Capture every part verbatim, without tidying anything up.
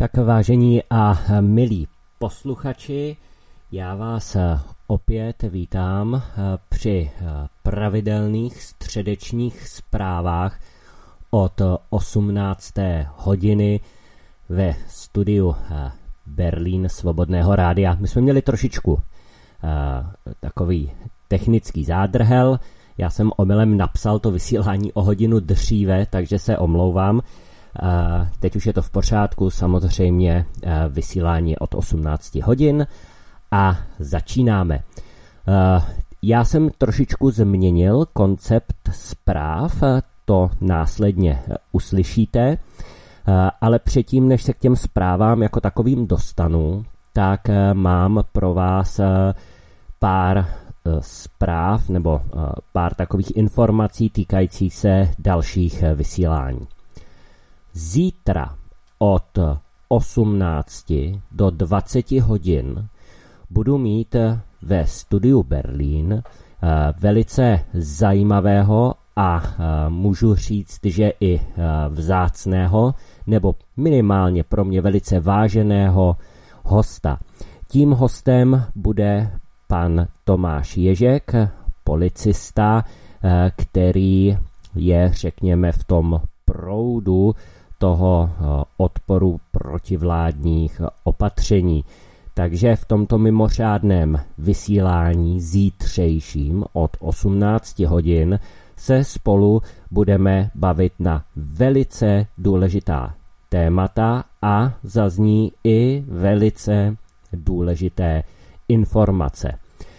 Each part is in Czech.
Tak vážení a milí posluchači, já vás opět vítám při pravidelných středečních zprávách od osmnácté hodiny ve studiu Berlín Svobodného rádia. My jsme měli trošičku takový technický zádrhel. Já jsem omylem napsal to vysílání o hodinu dříve, takže se omlouvám. Teď už je to v pořádku, samozřejmě vysílání od osmnácti hodin a začínáme. Já jsem trošičku změnil koncept zpráv, to následně uslyšíte, ale předtím, než se k těm zprávám jako takovým dostanu, tak mám pro vás pár zpráv nebo pár takových informací týkajících se dalších vysílání. Zítra od osmnácti do dvaceti hodin budu mít ve studiu Berlín velice zajímavého a můžu říct, že i vzácného nebo minimálně pro mě velice váženého hosta. Tím hostem bude pan Tomáš Ježek, policista, který je, řekněme, v tom proudu toho odporu protivládních opatření. Takže v tomto mimořádném vysílání zítřejším od osmnácti hodin se spolu budeme bavit na velice důležitá témata a zazní i velice důležité informace.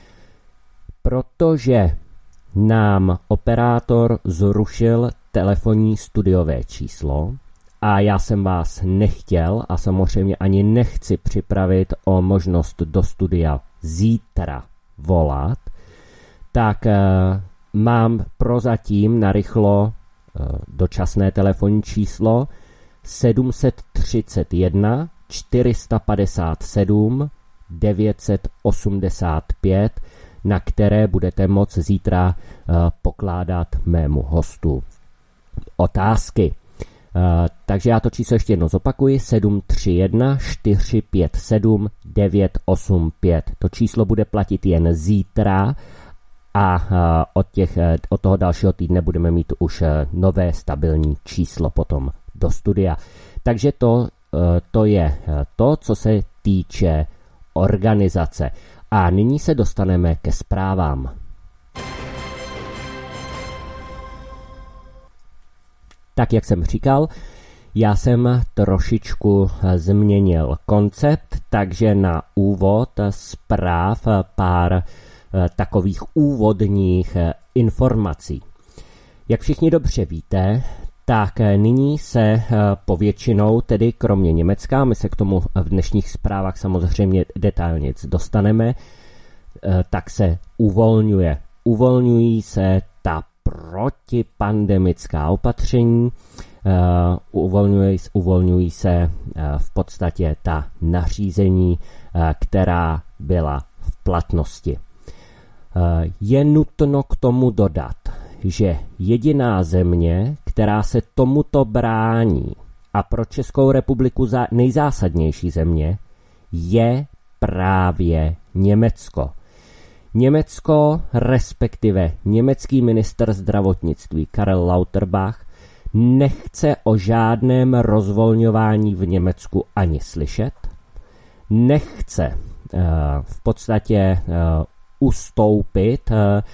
Protože nám operátor zrušil telefonní studiové číslo a já jsem vás nechtěl a samozřejmě ani nechci připravit o možnost do studia zítra volat, tak e, mám prozatím narychlo e, dočasné telefonní číslo sedm set třicet jedna čtyři sta padesát sedm devět set osmdesát pět, na které budete moct zítra uh, pokládat mému hostu otázky. Uh, takže já to číslo ještě jednou zopakuji. sedm tři jedna čtyři pět sedm devět osm pět. To číslo bude platit jen zítra a uh, od, těch, uh, od toho dalšího týdne budeme mít už uh, nové stabilní číslo potom do studia. Takže to, uh, to je uh, to, co se týče organizace. A nyní se dostaneme ke zprávám. Tak, jak jsem říkal, já jsem trošičku změnil koncept, takže na úvod zpráv pár takových úvodních informací. Jak všichni dobře víte, tak nyní se povětšinou, tedy kromě Německa, my se k tomu v dnešních zprávách samozřejmě detailně dostaneme, tak se uvolňuje. Uvolňují se ta protipandemická opatření, uvolňují, uvolňují se v podstatě ta nařízení, která byla v platnosti. Je nutno k tomu dodat, že jediná země, která se tomuto brání a pro Českou republiku nejzásadnější země, je právě Německo. Německo, respektive německý ministr zdravotnictví Karel Lauterbach, nechce o žádném rozvolňování v Německu ani slyšet, nechce uh, v podstatě uh, ustoupit uh,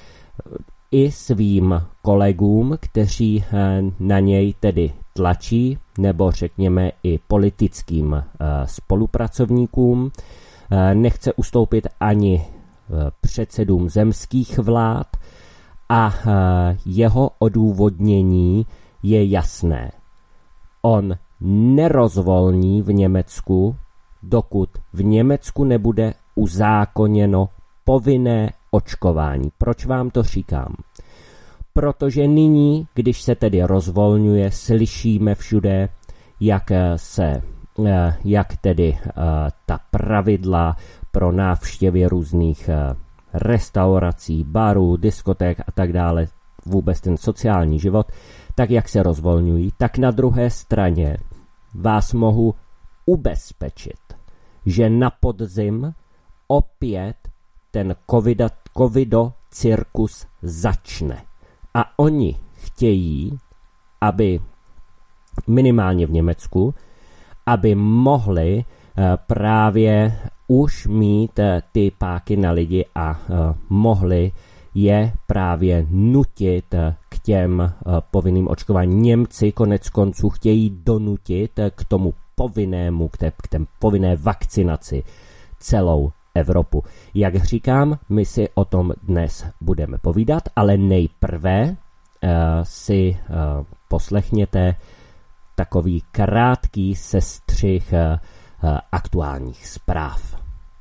i svým kolegům, kteří na něj tedy tlačí, nebo řekněme i politickým spolupracovníkům. Nechce ustoupit ani předsedům zemských vlád a jeho odůvodnění je jasné. On nerozvolní v Německu, dokud v Německu nebude uzákoněno povinné očkování. Proč vám to říkám? Protože nyní, když se tedy rozvolňuje, slyšíme všude, jak se, jak tedy ta pravidla pro návštěvy různých restaurací, barů, diskoték a tak dále, vůbec ten sociální život, tak jak se rozvolňují, tak na druhé straně vás mohu ubezpečit, že na podzim opět ten covida, covido cirkus začne. A oni chtějí, aby minimálně v Německu, aby mohli právě už mít ty páky na lidi a mohli je právě nutit k těm povinným očkování. Němci konec konců chtějí donutit k tomu povinnému, k té, k té povinné vakcinaci celou Evropu. Jak říkám, my si o tom dnes budeme povídat, ale nejprve uh, si uh, poslechněte takový krátký sestřih uh, uh, aktuálních zpráv.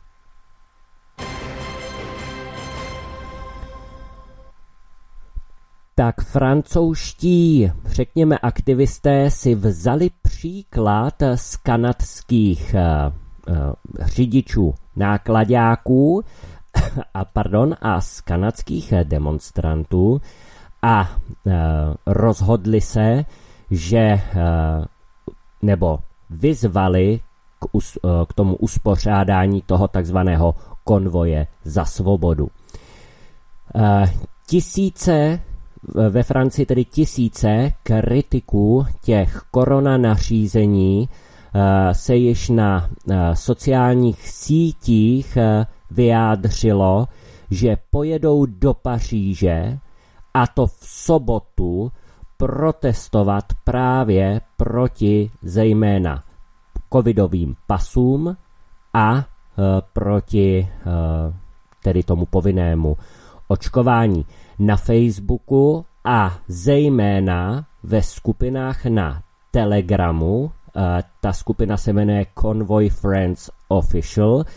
Tak francouzští, řekněme, aktivisté si vzali příklad z kanadských uh, uh, řidičů nákladáků a, pardon, a z kanadských demonstrantů a uh, rozhodli se, že uh, nebo vyzvali k, us, uh, k tomu uspořádání toho takzvaného konvoje za svobodu. Uh, tisíce Ve Francii tedy tisíce kritiků těch korona nařízení uh, se již na uh, sociálních sítích uh, vyjádřilo, že pojedou do Paříže a to v sobotu protestovat právě proti zejména covidovým pasům a uh, proti uh, tedy tomu povinnému očkování. Na Facebooku a zejména ve skupinách na Telegramu, uh, ta skupina se jmenuje Convoy Friends Official, uh,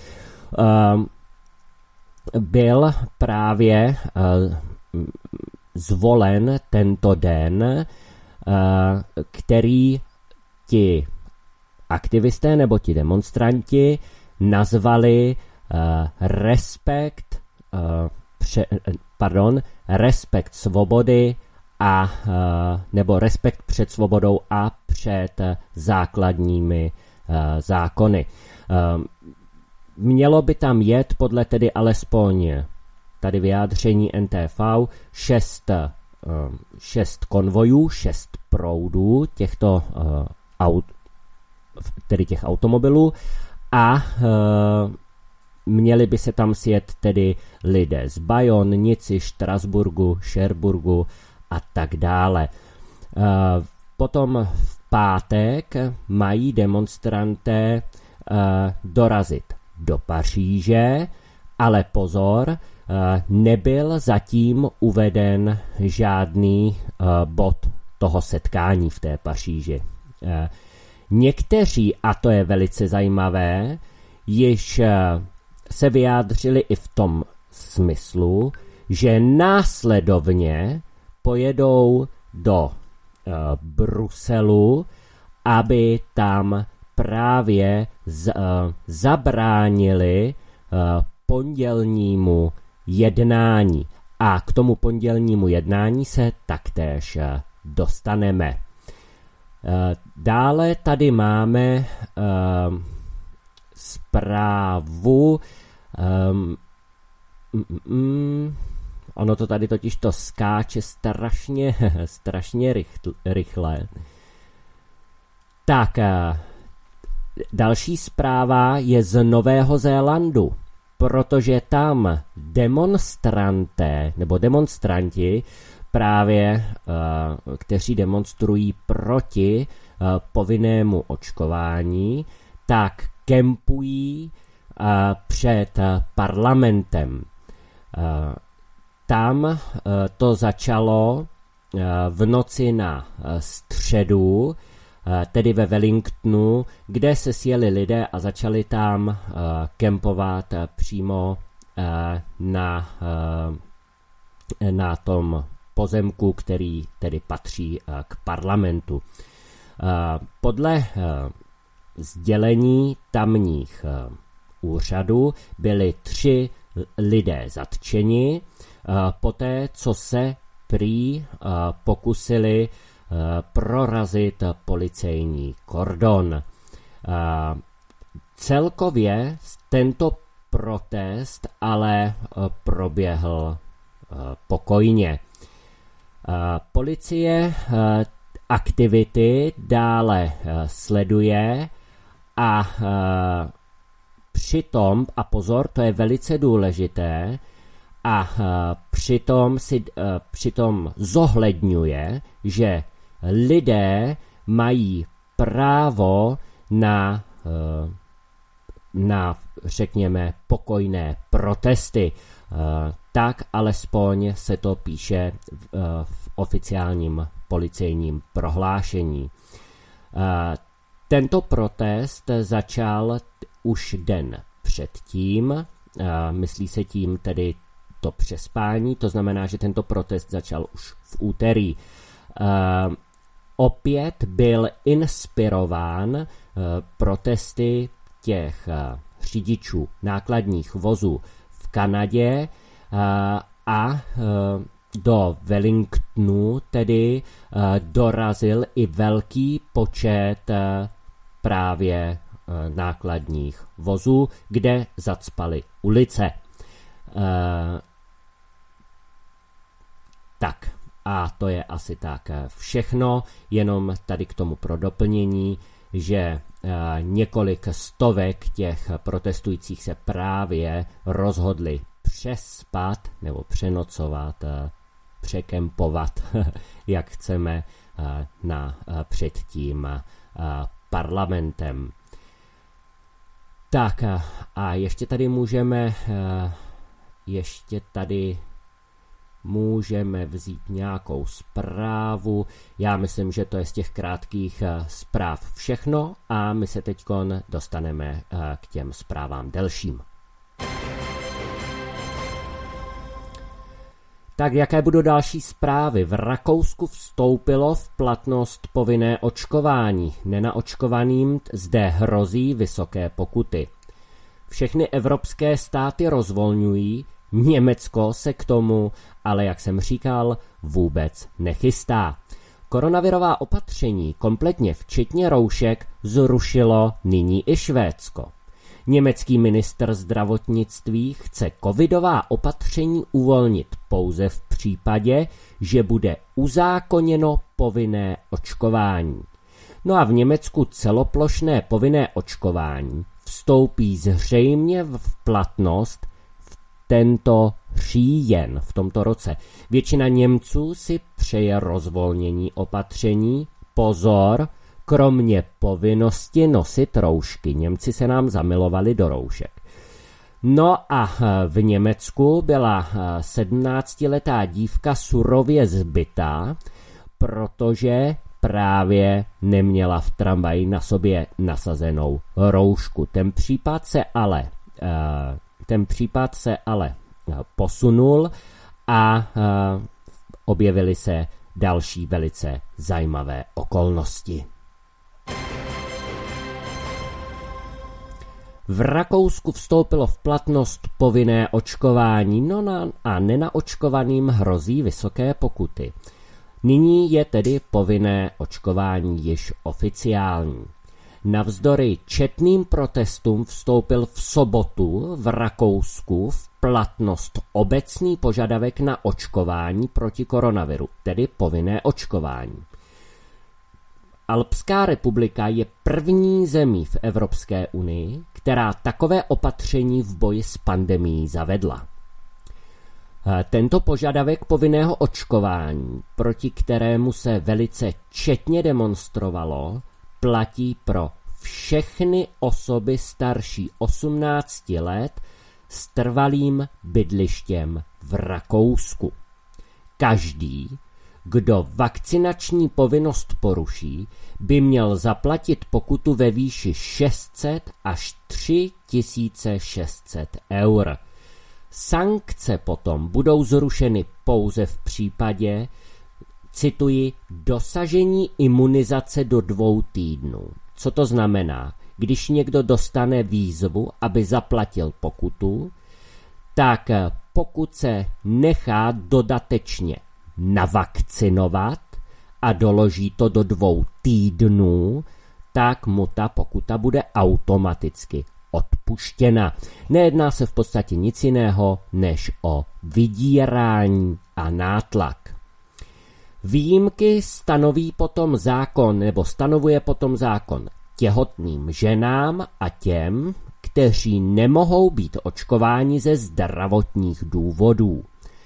byl právě uh, zvolen tento den, uh, který ti aktivisté nebo ti demonstranti nazvali uh, respekt uh, pře, pardon, respekt svobody a nebo respekt před svobodou a před základními zákony. Mělo by tam jet podle tedy alespoň tady vyjádření N T V šest, šest konvojů, šest proudů těchto aut, tedy těch automobilů a měli by se tam sjet tedy lidé z Bayonne, Nici, Štrasburgu, Šerburgu a tak dále. Potom v pátek mají demonstranté dorazit do Paříže, ale pozor, nebyl zatím uveden žádný bod toho setkání v té Paříži. Někteří, a to je velice zajímavé, již se vyjádřili i v tom smyslu, že následovně pojedou do uh, Bruselu, aby tam právě z, uh, zabránili uh, pondělnímu jednání. A k tomu pondělnímu jednání se taktéž uh, dostaneme. Uh, dále tady máme uh, zprávu. Um, mm, mm, ono to tady totiž to skáče strašně, strašně rychl, rychle. Tak, další zpráva je z Nového Zélandu, protože tam demonstranté, nebo demonstranti právě, uh, kteří demonstrují proti uh, povinnému očkování, tak kempují uh, před uh, parlamentem. Uh, tam uh, to začalo uh, v noci na uh, středu, uh, tedy ve Wellingtonu, kde se sjeli lidé a začali tam uh, kempovat uh, přímo uh, na, uh, na tom pozemku, který tedy patří uh, k parlamentu. Uh, podle uh, sdělení tamních uh, úřadů byli tři lidé zatčeni uh, poté, co se prý uh, pokusili uh, prorazit policejní kordon. Celkově tento protest ale proběhl pokojně. Policie aktivity dále sleduje a přitom, a pozor, to je velice důležité, a přitom, si, přitom zohledňuje, že lidé mají právo na, na, řekněme, pokojné protesty. Tak alespoň se to píše v, v oficiálním policejním prohlášení. Tento protest začal už den předtím, myslí se tím tedy to přespání, to znamená, že tento protest začal už v úterý. Opět byl inspirován protesty těch řidičů nákladních vozů v Kanadě a do Wellingtonu tedy dorazil i velký počet právě nákladních vozů, kde zacpaly ulice. Tak, a to je asi tak všechno, jenom tady k tomu pro doplnění, že několik stovek těch protestujících se právě rozhodli přespat nebo přenocovat, překempovat, jak chceme, na, před tím parlamentem. Tak a ještě tady můžeme ještě tady můžeme vzít nějakou zprávu. Já myslím, že to je z těch krátkých zpráv všechno a my se teď dostaneme k těm zprávám delším. Tak jaké budou další zprávy? V Rakousku vstoupilo v platnost povinné očkování. Nenaočkovaným zde hrozí vysoké pokuty. Všechny evropské státy rozvolňují, Německo se k tomu, ale jak jsem říkal, vůbec nechystá. Koronavirová opatření, kompletně včetně roušek, zrušilo nyní i Švédsko. Německý ministr zdravotnictví chce covidová opatření uvolnit pouze v případě, že bude uzákoněno povinné očkování. No a v Německu celoplošné povinné očkování vstoupí zřejmě v platnost v tento říjen, v tomto roce. Většina Němců si přeje rozvolnění opatření. Pozor, kromě povinnosti nosit roušky. Němci se nám zamilovali do roušek. No a v Německu byla sedmnáctiletá dívka surově zbytá, protože právě neměla v tramvaji na sobě nasazenou roušku. Ten případ se ale, ten případ se ale posunul a objevily se další velice zajímavé okolnosti. V Rakousku vstoupilo v platnost povinné očkování, no na, a nenaočkovaným hrozí vysoké pokuty. Nyní je tedy povinné očkování již oficiální. Navzdory četným protestům vstoupil v sobotu v Rakousku v platnost obecný požadavek na očkování proti koronaviru, tedy povinné očkování. Alpská republika je první zemí v Evropské unii, která takové opatření v boji s pandemií zavedla. Tento požadavek povinného očkování, proti kterému se velice četně demonstrovalo, platí pro všechny osoby starší osmnácti let s trvalým bydlištěm v Rakousku. Každý, kdo vakcinační povinnost poruší, by měl zaplatit pokutu ve výši šest set až tři tisíce šest set eur. Sankce potom budou zrušeny pouze v případě, cituji, dosažení imunizace do dvou týdnů. Co to znamená? Když někdo dostane výzvu, aby zaplatil pokutu, tak pokud se nechá dodatečně navakcinovat a doloží to do dvou týdnů, tak mu ta pokuta bude automaticky odpuštěna. Nejedná se v podstatě nic jiného než o vydírání a nátlak. Výjimky stanoví potom zákon, nebo stanovuje potom zákon těhotným ženám a těm, kteří nemohou být očkováni ze zdravotních důvodů.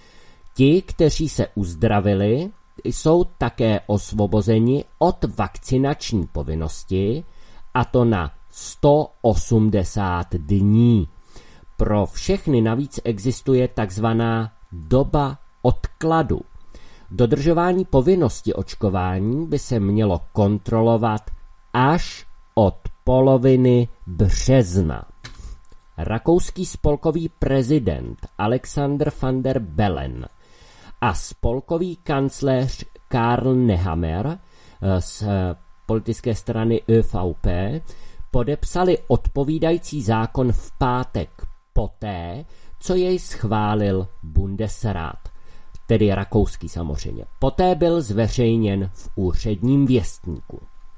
Ti, kteří se uzdravili, jsou také osvobozeni od vakcinační povinnosti, a to na sto osmdesát dní. Pro všechny navíc existuje takzvaná doba odkladu. Dodržování povinnosti očkování by se mělo kontrolovat až od poloviny března. Rakouský spolkový prezident Alexander van der Bellen a spolkový kancléř Karl Nehammer z politické strany Ö V P podepsali odpovídající zákon v pátek poté, co jej schválil Bundesrat, tedy rakouský samozřejmě. Poté byl zveřejněn v úředním věstníku.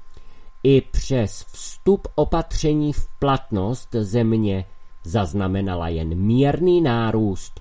I přes vstup opatření v platnost země zaznamenala jen mírný nárůst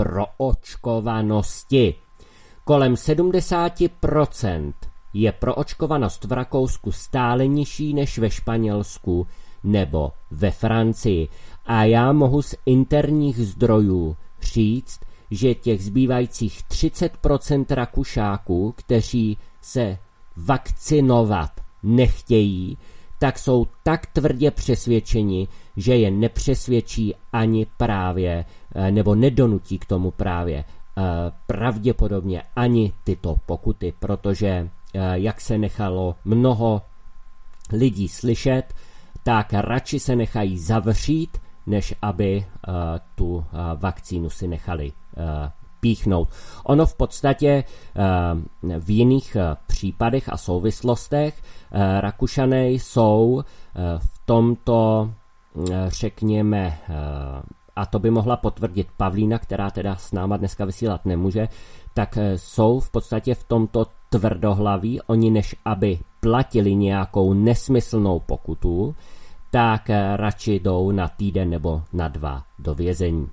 proočkovanosti. Kolem sedmdesát procent je proočkovanost v Rakousku stále nižší než ve Španělsku nebo ve Francii. A já mohu z interních zdrojů říct, že těch zbývajících třicet procent Rakušáků, kteří se vakcinovat nechtějí, tak jsou tak tvrdě přesvědčeni, že je nepřesvědčí ani právě, nebo nedonutí k tomu právě pravděpodobně ani tyto pokuty, protože jak se nechalo mnoho lidí slyšet, tak radši se nechají zavřít, než aby tu vakcínu si nechali píchnout. Ono v podstatě v jiných případech a souvislostech Rakušané jsou v tomto, řekněme, a to by mohla potvrdit Pavlína, která teda s náma dneska vysílat nemůže, tak jsou v podstatě v tomto tvrdohlaví. Oni než aby platili nějakou nesmyslnou pokutu, tak radši jdou na týden nebo na dva do vězení.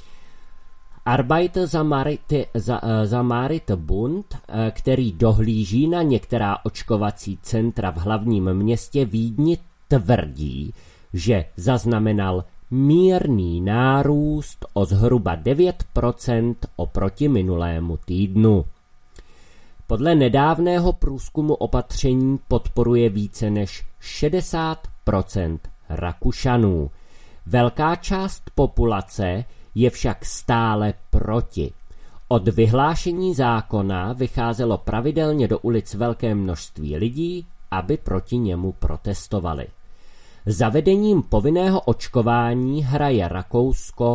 Arbeiter-Samariter-Bund, který dohlíží na některá očkovací centra v hlavním městě Vídni, tvrdí, že zaznamenal mírný nárůst o zhruba devět procent oproti minulému týdnu. Podle nedávného průzkumu opatření podporuje více než šedesát procent Rakušanů. Velká část populace je však stále proti. Od vyhlášení zákona vycházelo pravidelně do ulic velké množství lidí, aby proti němu protestovali. Zavedením povinného očkování hraje Rakousko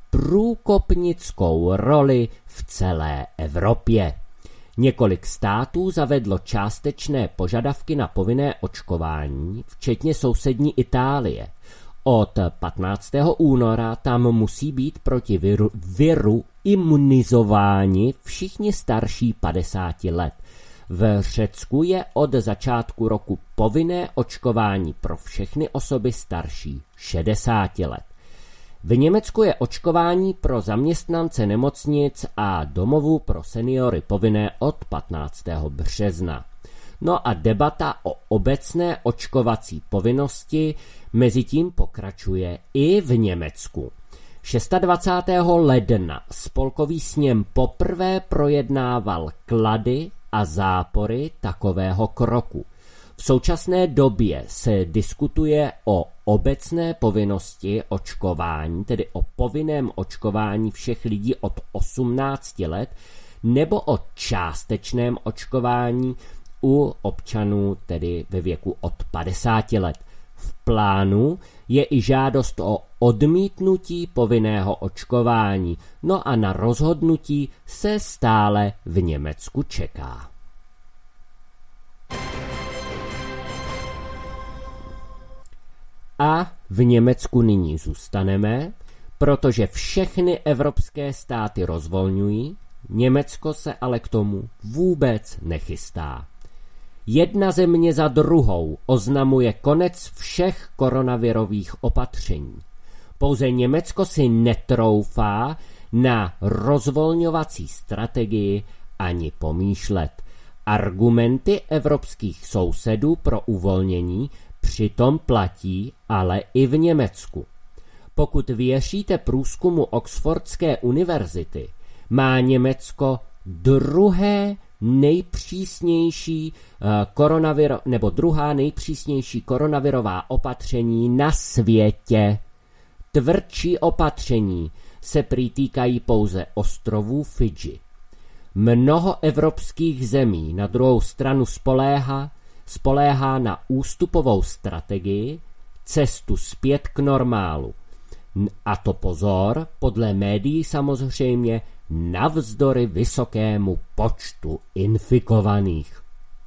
průkopnickou roli v celé Evropě. Několik států zavedlo částečné požadavky na povinné očkování, včetně sousední Itálie. Od patnáctého února tam musí být proti viru, viru imunizováni všichni starší padesáti let. V Řecku je od začátku roku povinné očkování pro všechny osoby starší šedesáti let. V Německu je očkování pro zaměstnance nemocnic a domovů pro seniory povinné od patnáctého března. No a debata o obecné očkovací povinnosti mezitím pokračuje i v Německu. dvacátého šestého ledna spolkový sněm poprvé projednával klady a zápory takového kroku. V současné době se diskutuje o obecné povinnosti očkování, tedy o povinném očkování všech lidí od osmnácti let, nebo o částečném očkování u občanů, tedy ve věku od padesáti let. V plánu je i žádost o odmítnutí povinného očkování, no a na rozhodnutí se stále v Německu čeká. A v Německu nyní zůstaneme, protože všechny evropské státy rozvolňují, Německo se ale k tomu vůbec nechystá. Jedna země za druhou oznamuje konec všech koronavirových opatření. Pouze Německo si netroufá na rozvolňovací strategii ani pomýšlet. Argumenty evropských sousedů pro uvolnění přitom platí ale i v Německu. Pokud věříte průzkumu Oxfordské univerzity, má Německo druhé nejpřísnější koronaviro, nebo druhá nejpřísnější koronavirová opatření na světě. Tvrdší opatření se prý týkají pouze ostrovů Fidži. Mnoho evropských zemí na druhou stranu spoléhá, spoléhá na ústupovou strategii, cestu zpět k normálu. A to pozor, podle médií samozřejmě, navzdory vysokému počtu infikovaných.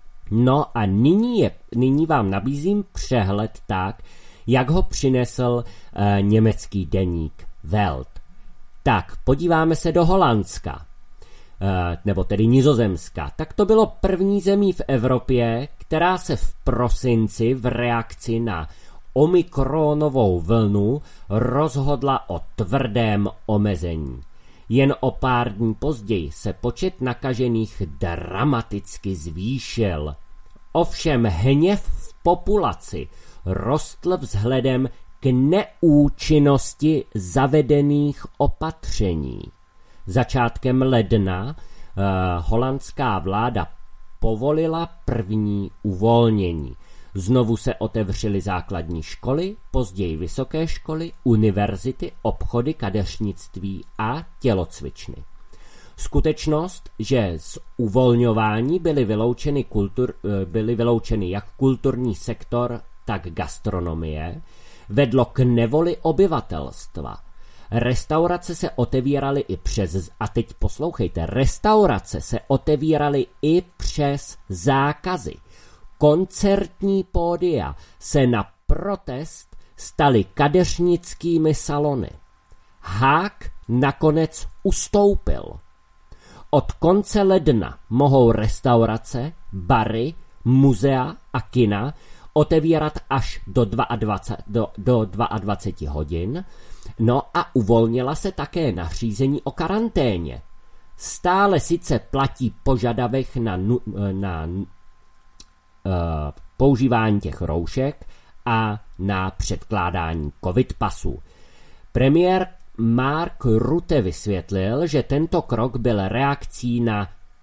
No a nyní, je, nyní vám nabízím přehled tak, jak ho přinesl e, německý deník Welt. Tak, podíváme se do Holandska, e, nebo tedy Nizozemska. Tak to bylo první zemí v Evropě, která se v prosinci v reakci na omikronovou vlnu rozhodla o tvrdém omezení. Jen o pár dní později se počet nakažených dramaticky zvýšil. Ovšem hněv v populaci rostl vzhledem k neúčinnosti zavedených opatření. Začátkem ledna eh, holandská vláda povolila první uvolnění. Znovu se otevřely základní školy, později vysoké školy, univerzity, obchody, kadeřnictví a tělocvičny. Skutečnost, že z uvolňování byly vyloučeny, kultur, byly vyloučeny jak kulturní sektor, tak gastronomie, vedlo k nevoli obyvatelstva. Restaurace se otevíraly i přes, a teď poslouchejte, restaurace se otevíraly i přes zákazy. Koncertní pódia se na protest staly kadeřnickými salony. Hák nakonec ustoupil. Od konce ledna mohou restaurace, bary, muzea a kina otevírat až do dvacet dva, do, do dvacet dva hodin, no a uvolnila se také nařízení o karanténě. Stále sice platí požadavek na, na Uh, používání těch roušek a na předkládání covid pasů. Premiér Mark Rutte vysvětlil, že tento krok byl reakcí na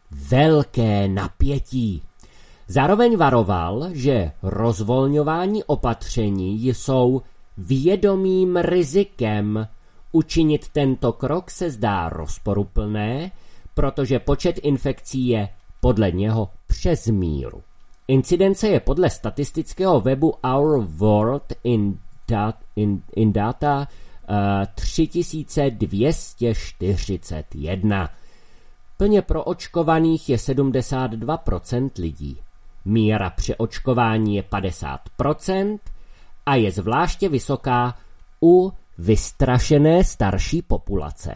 velké napětí. Zároveň varoval, že rozvolňování opatření jsou vědomým rizikem. Učinit tento krok se zdá rozporuplné, protože počet infekcí je podle něho přes míru. Incidence je podle statistického webu Our World in, dat, in, in Data uh, tři tisíce dvě stě čtyřicet jedna. Plně proočkovaných je sedmdesát dva procent lidí. Míra přeočkování je padesát procent a je zvláště vysoká u vystrašené starší populace.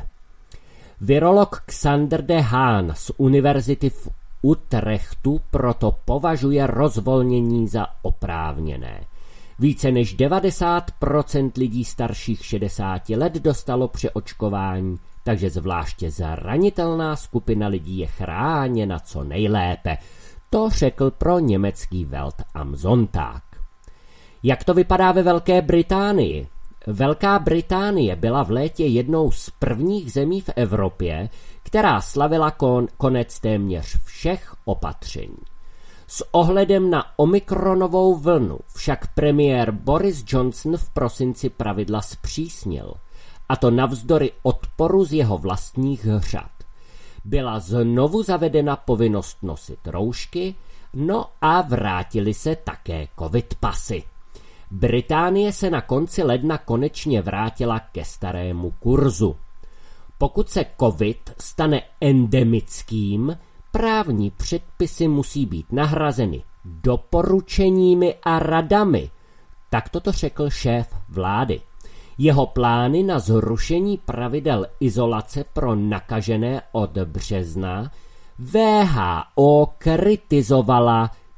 Virolog Xander de Haan z univerzity v Utrechtu proto považuje rozvolnění za oprávněné. Více než devadesát procent lidí starších šedesáti let dostalo přeočkování, takže zvláště zranitelná skupina lidí je chráněna co nejlépe. To řekl pro německý Welt am Sonntag. Jak to vypadá ve Velké Británii? Velká Británie byla v létě jednou z prvních zemí v Evropě, která slavila kon, konec téměř všech opatření. S ohledem na omikronovou vlnu však premiér Boris Johnson v prosinci pravidla zpřísnil, a to navzdory odporu z jeho vlastních řad. Byla znovu zavedena povinnost nosit roušky, no a vrátily se také covid pasy. Británie se na konci ledna konečně vrátila ke starému kurzu. Pokud se covid stane endemickým, právní předpisy musí být nahrazeny doporučeními a radami. Tak toto řekl šéf vlády. Jeho plány na zrušení pravidel izolace pro nakažené od března W H O kritizovala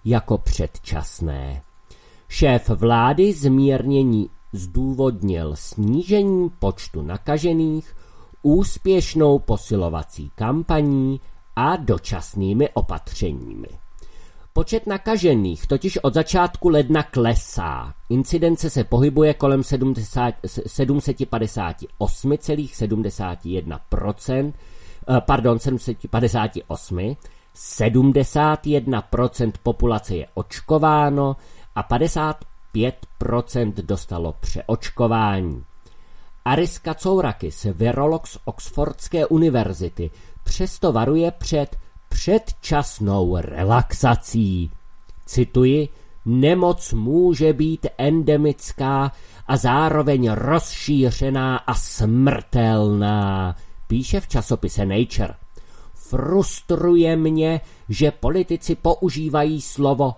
jako předčasné. Šéf vlády zmírnění zdůvodnil snížením počtu nakažených, úspěšnou posilovací kampaní a dočasnými opatřeními. Počet nakažených totiž od začátku ledna klesá. Incidence se pohybuje kolem sedm set padesát osm celá sedmdesát jedna procent, pardon, sedm set padesát osm, sedmdesát jedna procent populace je očkováno a padesát pět procent dostalo přeočkování. Aris Kacourakis, virolog z Oxfordské univerzity, přesto varuje před předčasnou relaxací. Cituji, nemoc může být endemická a zároveň rozšířená a smrtelná, píše v časopise Nature. Frustruje mě, že politici používají slovo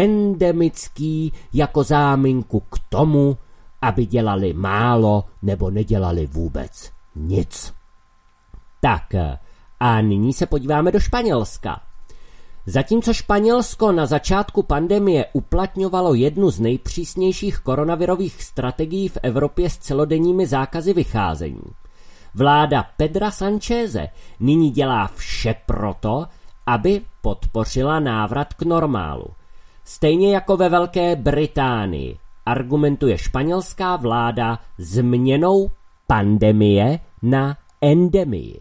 endemický jako záminku k tomu, aby dělali málo nebo nedělali vůbec nic. Tak a nyní se podíváme do Španělska. Zatímco Španělsko na začátku pandemie uplatňovalo jednu z nejpřísnějších koronavirových strategií v Evropě s celodenními zákazy vycházení, vláda Pedra Sancheze nyní dělá vše proto, aby podpořila návrat k normálu. Stejně jako ve Velké Británii argumentuje španělská vláda změnou pandemie na endemii.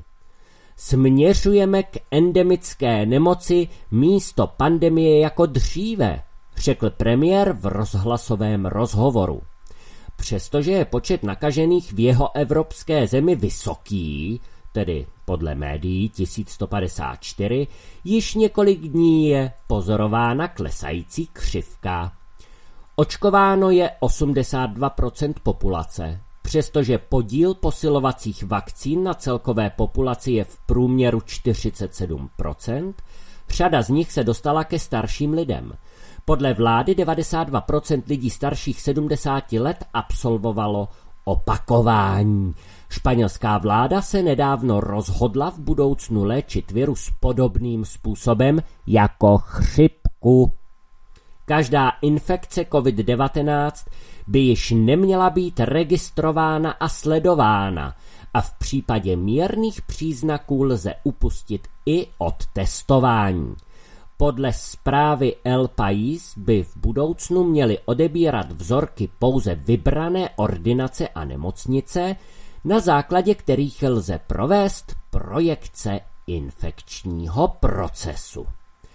Směřujeme k endemické nemoci místo pandemie jako dříve, řekl premiér v rozhlasovém rozhovoru. Přestože je počet nakažených v jeho evropské zemi vysoký, tedy podle médií tisíc sto padesát čtyři, již několik dní je pozorována klesající křivka. Očkováno je osmdesát dva procent populace, přestože podíl posilovacích vakcín na celkové populaci je v průměru čtyřicet sedm procent, řada z nich se dostala ke starším lidem. Podle vlády devadesát dva procent lidí starších sedmdesáti let absolvovalo opakování. Španělská vláda se nedávno rozhodla v budoucnu léčit virus podobným způsobem jako chřipku. Každá infekce covid devatenáct by již neměla být registrována a sledována a v případě mírných příznaků lze upustit i od testování. Podle zprávy El País by v budoucnu měly odebírat vzorky pouze vybrané ordinace a nemocnice, na základě kterých lze provést projekce infekčního procesu.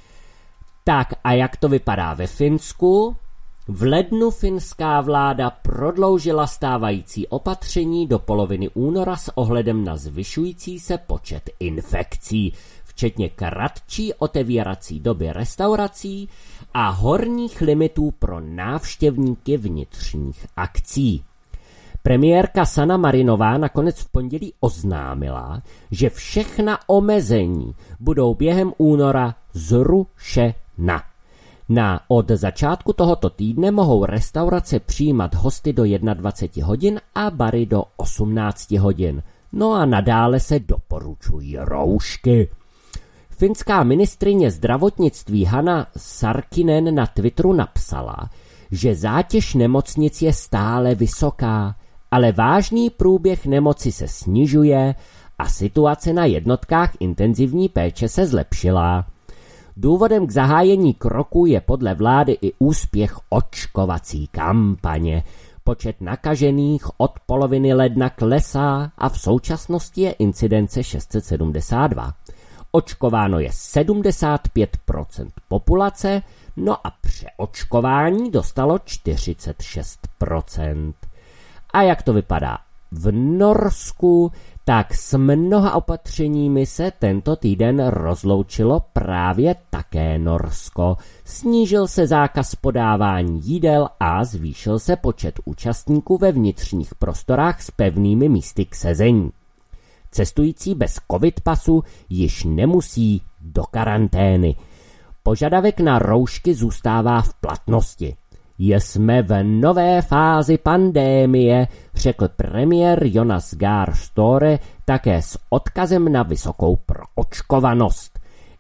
Tak a jak to vypadá ve Finsku? V lednu finská vláda prodloužila stávající opatření do poloviny února s ohledem na zvyšující se počet infekcí, včetně kratší otevírací doby restaurací a horních limitů pro návštěvníky vnitřních akcí. Premiérka Sanna Marinová nakonec v pondělí oznámila, že všechna omezení budou během února zrušena. Na od začátku tohoto týdne mohou restaurace přijímat hosty do dvacet jedna hodin a bary do osmnáct hodin. No a nadále se doporučují roušky. Finská ministryně zdravotnictví Hanna Sarkkinen na Twitteru napsala, že zátěž nemocnic je stále vysoká, ale vážný průběh nemoci se snižuje a situace na jednotkách intenzivní péče se zlepšila. Důvodem k zahájení kroku je podle vlády i úspěch očkovací kampaně. Počet nakažených od poloviny ledna klesá a v současnosti je incidence šest set sedmdesát dva. Očkováno je sedmdesát pět procent populace, no a přeočkování dostalo čtyřicet šest procent. A jak to vypadá v Norsku, tak s mnoha opatřeními se tento týden rozloučilo právě také Norsko. Snížil se zákaz podávání jídel a zvýšil se počet účastníků ve vnitřních prostorách s pevnými místy k sezení. Cestující bez covid pasu již nemusí do karantény. Požadavek na roušky zůstává v platnosti. Jsme v nové fázi pandémie, řekl premiér Jonas Gahr Støre také s odkazem na vysokou proočkovanost.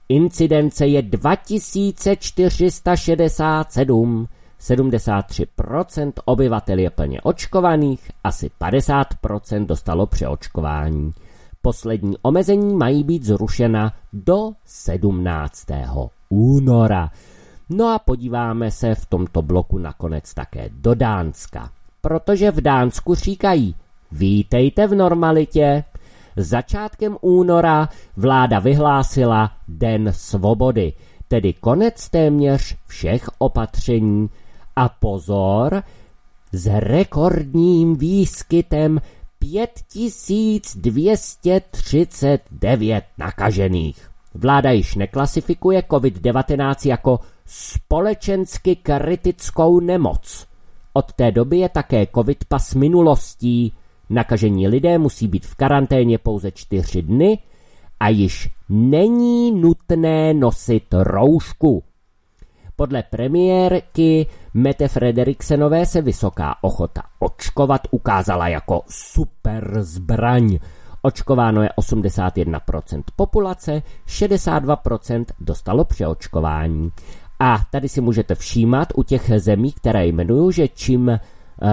Incidence je dva tisíce čtyři sta šedesát sedm, sedmdesát tři procent obyvatel je plně očkovaných, asi padesát procent dostalo přeočkování. Poslední omezení mají být zrušena do sedmnáctého února. No a podíváme se v tomto bloku nakonec také do Dánska, protože v Dánsku říkají: vítejte v normalitě. Začátkem února vláda vyhlásila Den svobody, tedy konec téměř všech opatření. A pozor, s rekordním výskytem pět tisíc dvě stě třicet devět nakažených. Vláda již neklasifikuje covid devatenáct jako společensky kritickou nemoc. Od té doby je také covid pas minulostí. Nakažení lidé musí být v karanténě pouze čtyři dny a již není nutné nosit roušku. Podle premiérky Mette Frederiksenové se vysoká ochota očkovat ukázala jako super zbraň. Očkováno je osmdesát jedna procent populace, šedesát dva procent dostalo přeočkování. A tady si můžete všímat u těch zemí, které jmenuju, že čím uh,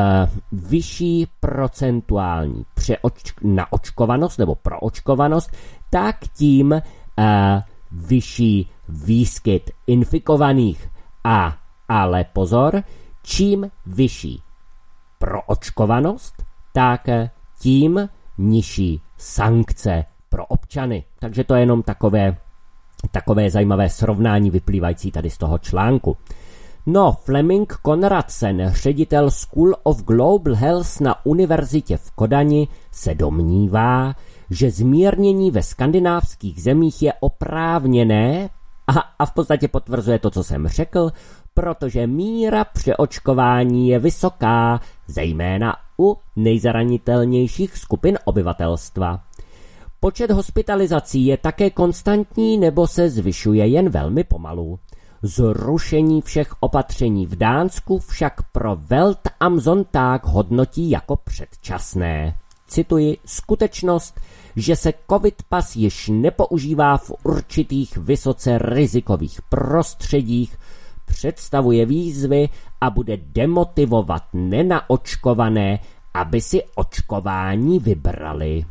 vyšší procentuální přeoč- naočkovanost nebo proočkovanost, tak tím uh, vyšší výskyt infikovaných. A ale pozor, čím vyšší proočkovanost, tak tím nižší sankce pro občany. Takže to je jenom takové, takové zajímavé srovnání vyplývající tady z toho článku. No, Flemming Konradsen, ředitel School of Global Health na univerzitě v Kodani, se domnívá, že zmírnění ve skandinávských zemích je oprávněné a, a v podstatě potvrzuje to, co jsem řekl, protože míra přeočkování je vysoká, zejména u nejzranitelnějších skupin obyvatelstva. Počet hospitalizací je také konstantní nebo se zvyšuje jen velmi pomalu. Zrušení všech opatření v Dánsku však pro Welt am Sonntag hodnotí jako předčasné. Cituji: skutečnost, že se covid pas již nepoužívá v určitých vysoce rizikových prostředích, představuje výzvy a bude demotivovat nenaočkované, aby si očkování vybrali.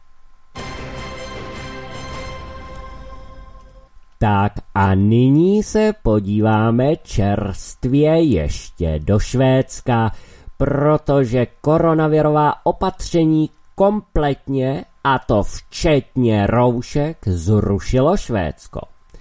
Tak a nyní se podíváme čerstvě ještě do Švédska, protože koronavirová opatření kompletně, a to včetně roušek, zrušilo Švédsko.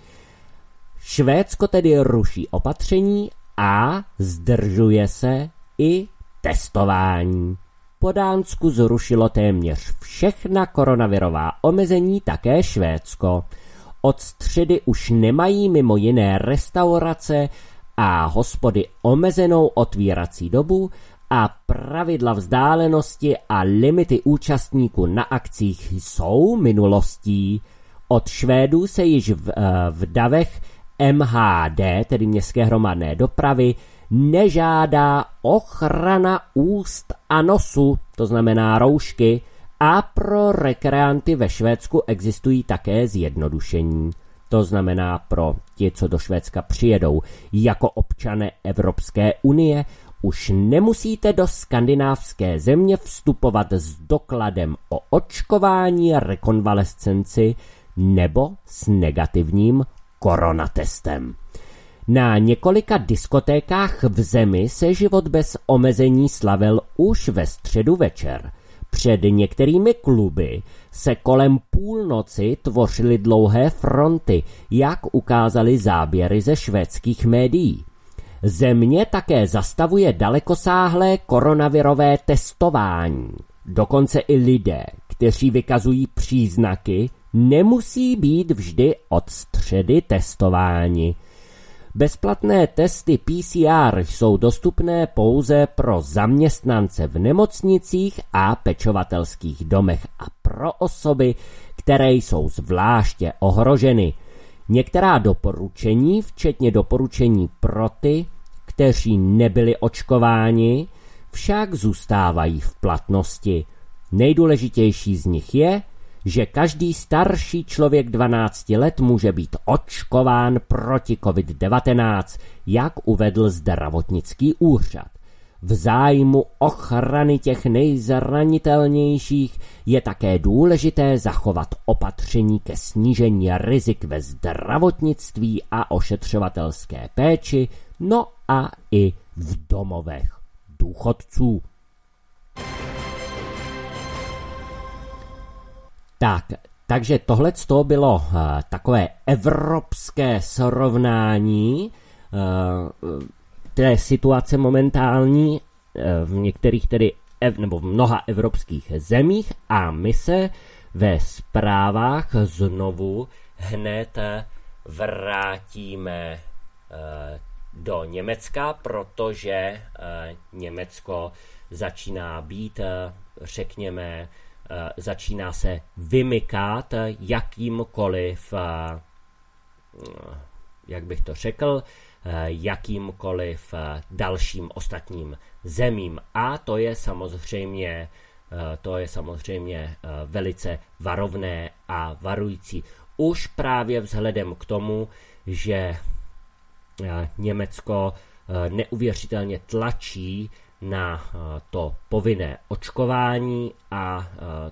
Švédsko tedy ruší opatření a zdržuje se i testování. Po Dánsku zrušilo téměř všechna koronavirová omezení také Švédsko. Od středy už nemají mimo jiné restaurace a hospody omezenou otvírací dobu a pravidla vzdálenosti a limity účastníků na akcích jsou minulostí. Od Švédů se již v, v davech M H D, tedy městské hromadné dopravy, nežádá ochrana úst a nosu, to znamená roušky, a pro rekreanty ve Švédsku existují také zjednodušení. To znamená pro ti, co do Švédska přijedou jako občané Evropské unie, už nemusíte do skandinávské země vstupovat s dokladem o očkování, rekonvalescenci nebo s negativním koronatestem. Na několika diskotékách v zemi se život bez omezení slavil už ve středu večer. Před některými kluby se kolem půlnoci tvořily dlouhé fronty, jak ukázaly záběry ze švédských médií. Země také zastavuje dalekosáhlé koronavirové testování. Dokonce i lidé, kteří vykazují příznaky, nemusí být vždy od středy testováni. Bezplatné testy P C R jsou dostupné pouze pro zaměstnance v nemocnicích a pečovatelských domech a pro osoby, které jsou zvláště ohroženy. Některá doporučení, včetně doporučení pro ty, kteří nebyli očkováni, však zůstávají v platnosti. Nejdůležitější z nich je, že každý starší člověk dvanácti let může být očkován proti covid devatenáct, jak uvedl zdravotnický úřad. V zájmu ochrany těch nejzranitelnějších je také důležité zachovat opatření ke snížení rizik ve zdravotnictví a ošetřovatelské péči, no a i v domovech důchodců. Tak, takže tohle bylo uh, takové evropské srovnání uh, té situace momentální uh, v některých tedy ev, nebo v mnoha evropských zemích a my se ve zprávách znovu hned vrátíme uh, do Německa, protože uh, Německo začíná být, uh, řekněme, začíná se vymykat jakýmkoliv, jak bych to řekl, jakýmkoliv dalším ostatním zemím. A to je samozřejmě, to je samozřejmě velice varovné a varující. Už právě vzhledem k tomu, že Německo neuvěřitelně tlačí na to povinné očkování a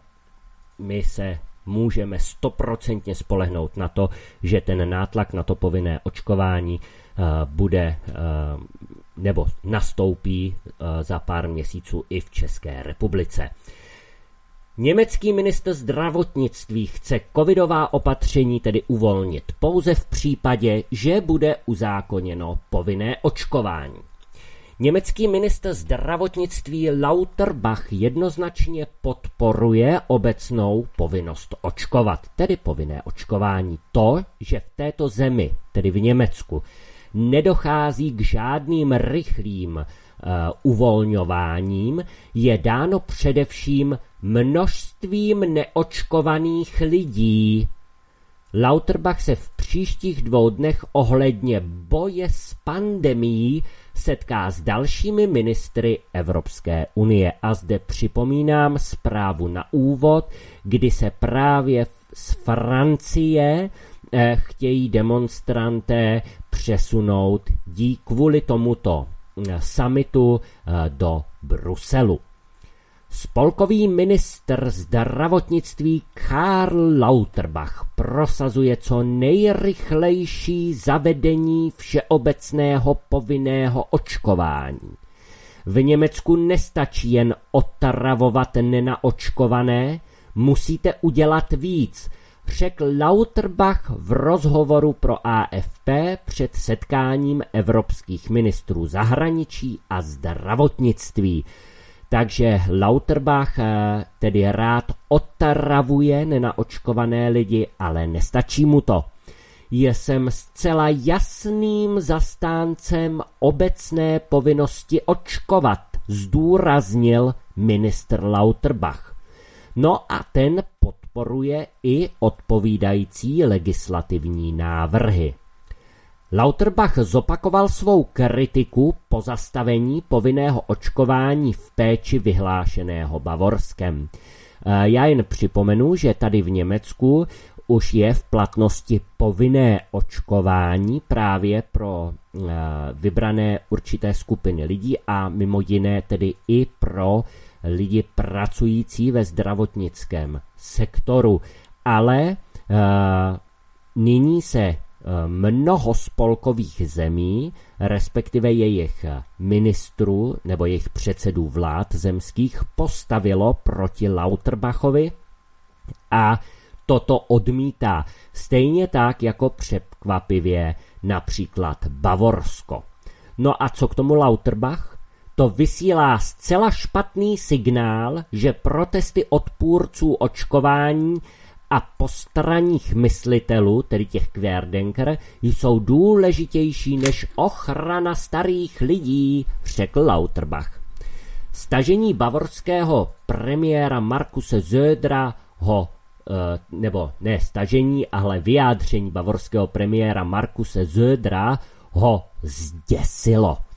my se můžeme stoprocentně spolehnout na to, že ten nátlak na to povinné očkování bude nebo nastoupí za pár měsíců i v České republice. Německý ministr zdravotnictví chce covidová opatření tedy uvolnit pouze v případě, že bude uzákoněno povinné očkování. Německý ministr zdravotnictví Lauterbach jednoznačně podporuje obecnou povinnost očkovat, tedy povinné očkování. To, že v této zemi, tedy v Německu, nedochází k žádným rychlým uh, uvolňováním, je dáno především množstvím neočkovaných lidí. Lauterbach se v příštích dvou dnech ohledně boje s pandemií setká s dalšími ministry Evropské unie. A zde připomínám zprávu na úvod, kdy se právě z Francie eh, chtějí demonstranté přesunout díky kvůli tomuto eh, summitu eh, do Bruselu. Spolkový ministr zdravotnictví Karl Lauterbach prosazuje co nejrychlejší zavedení všeobecného povinného očkování. V Německu nestačí jen otravovat nenaočkované, musíte udělat víc, řekl Lauterbach v rozhovoru pro A F P před setkáním evropských ministrů zahraničí a zdravotnictví. Takže Lauterbach tedy rád otravuje nenaočkované lidi, ale nestačí mu to. Jsem zcela jasným zastáncem obecné povinnosti očkovat, zdůraznil ministr Lauterbach. No a ten podporuje i odpovídající legislativní návrhy. Lauterbach zopakoval svou kritiku pozastavení povinného očkování v péči vyhlášeného Bavorskem. Já jen připomenu, že tady v Německu už je v platnosti povinné očkování právě pro vybrané určité skupiny lidí a mimo jiné tedy i pro lidi pracující ve zdravotnickém sektoru. Ale nyní se mnoho spolkových zemí, respektive jejich ministrů nebo jejich předsedů vlád zemských postavilo proti Lauterbachovi a toto odmítá. Stejně tak jako překvapivě například Bavorsko. No a co k tomu Lauterbach? To vysílá zcela špatný signál, že protesty odpůrců očkování a postranních myslitelů, tedy těch Querdenker, jsou důležitější než ochrana starých lidí, řekl Lauterbach. Stažení bavorského premiéra Markuse Södera ho, nebo ne stažení, ale vyjádření bavorského premiéra Markuse Södera ho zděsilo.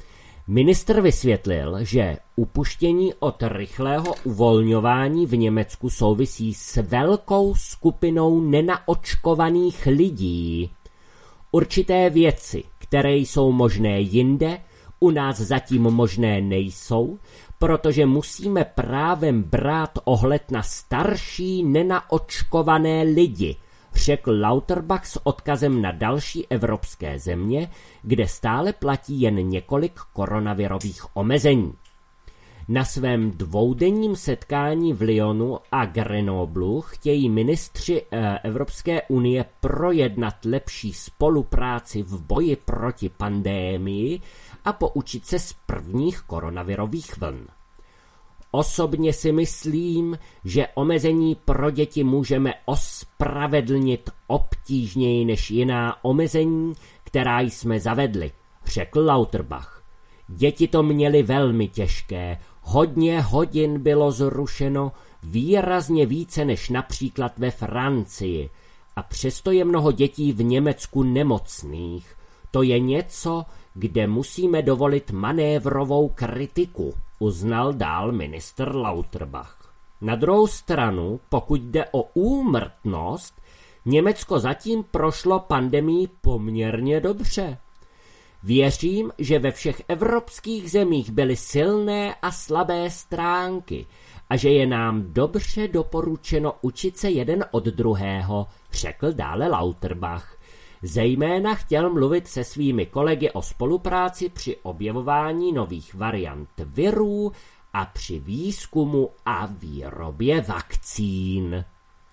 Ministr vysvětlil, že upuštění od rychlého uvolňování v Německu souvisí s velkou skupinou nenaočkovaných lidí. Určité věci, které jsou možné jinde, u nás zatím možné nejsou, protože musíme právem brát ohled na starší nenaočkované lidi, řekl Lauterbach s odkazem na další evropské země, kde stále platí jen několik koronavirových omezení. Na svém dvoudenním setkání v Lyonu a Grenoblu chtějí ministři Evropské unie projednat lepší spolupráci v boji proti pandémii a poučit se z prvních koronavirových vln. Osobně si myslím, že omezení pro děti můžeme ospravedlnit obtížněji než jiná omezení, která jsme zavedli, řekl Lauterbach. Děti to měly velmi těžké, hodně hodin bylo zrušeno, výrazně více než například ve Francii. A přesto je mnoho dětí v Německu nemocných. To je něco, kde musíme dovolit manévrovou kritiku, uznal dál ministr Lauterbach. Na druhou stranu, pokud jde o úmrtnost, Německo zatím prošlo pandemií poměrně dobře. Věřím, že ve všech evropských zemích byly silné a slabé stránky a že je nám dobře doporučeno učit se jeden od druhého, řekl dále Lauterbach. Zejména chtěl mluvit se svými kolegy o spolupráci při objevování nových variant virů a při výzkumu a výrobě vakcín.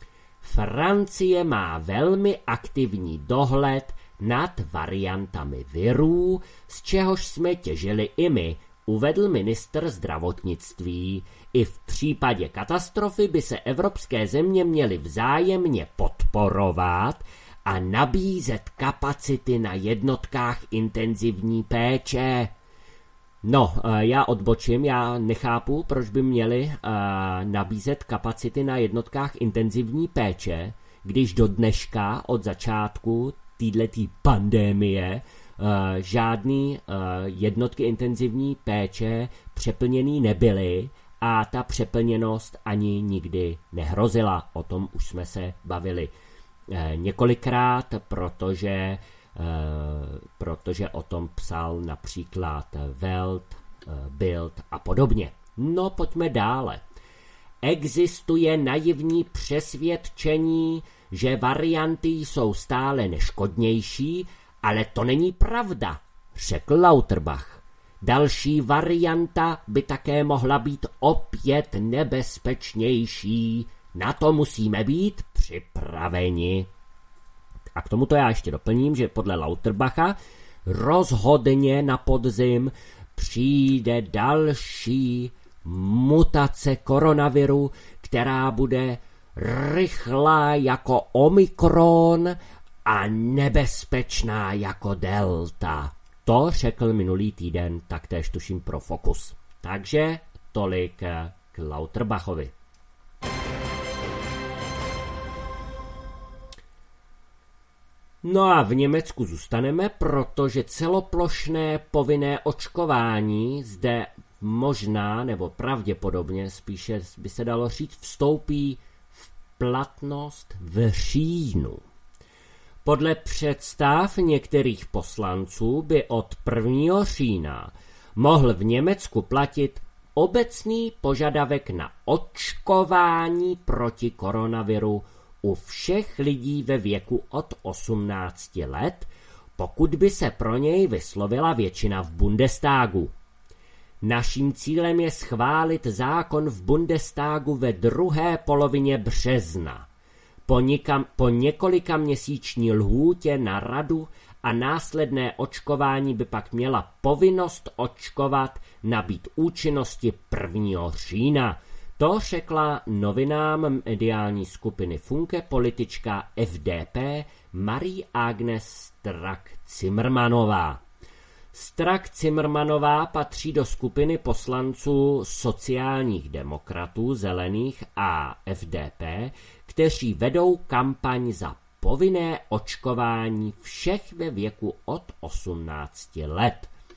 Francie má velmi aktivní dohled nad variantami virů, z čehož jsme těžili i my, uvedl ministr zdravotnictví. I v případě katastrofy by se evropské země měly vzájemně podporovat a nabízet kapacity na jednotkách intenzivní péče. No, já odbočím, já nechápu, proč by měli uh, nabízet kapacity na jednotkách intenzivní péče, když do dneška od začátku této pandémie uh, žádný uh, jednotky intenzivní péče přeplněný nebyly a ta přeplněnost ani nikdy nehrozila. O tom už jsme se bavili uh, několikrát, protože protože o tom psal například Welt, Bild a podobně. No, pojďme dále. Existuje naivní přesvědčení, že varianty jsou stále neškodnější, ale to není pravda, řekl Lauterbach. Další varianta by také mohla být opět nebezpečnější. Na to musíme být připraveni. A k tomuto já ještě doplním, že podle Lauterbacha rozhodně na podzim přijde další mutace koronaviru, která bude rychlá jako Omikron a nebezpečná jako Delta. To řekl minulý týden taktéž tuším pro Focus. Takže tolik k Lauterbachovi. No a v Německu zůstaneme, protože celoplošné povinné očkování zde možná, nebo pravděpodobně, spíše by se dalo říct, vstoupí v platnost v říjnu. Podle představ některých poslanců by od prvního října mohl v Německu platit obecný požadavek na očkování proti koronaviru u všech lidí ve věku od osmnácti let, pokud by se pro něj vyslovila většina v Bundestagu. Naším cílem je schválit zákon v Bundestagu ve druhé polovině března. Po, nikam, po několika měsíční lhůtě na radu a následné očkování by pak měla povinnost očkovat nabýt účinnosti prvního října. To řekla novinám mediální skupiny Funke politička F D P Marie-Agnes Strack-Zimmermannová. Strack-Zimmermannová patří do skupiny poslanců sociálních demokratů, zelených a F D P, kteří vedou kampaň za povinné očkování všech ve věku od osmnácti let.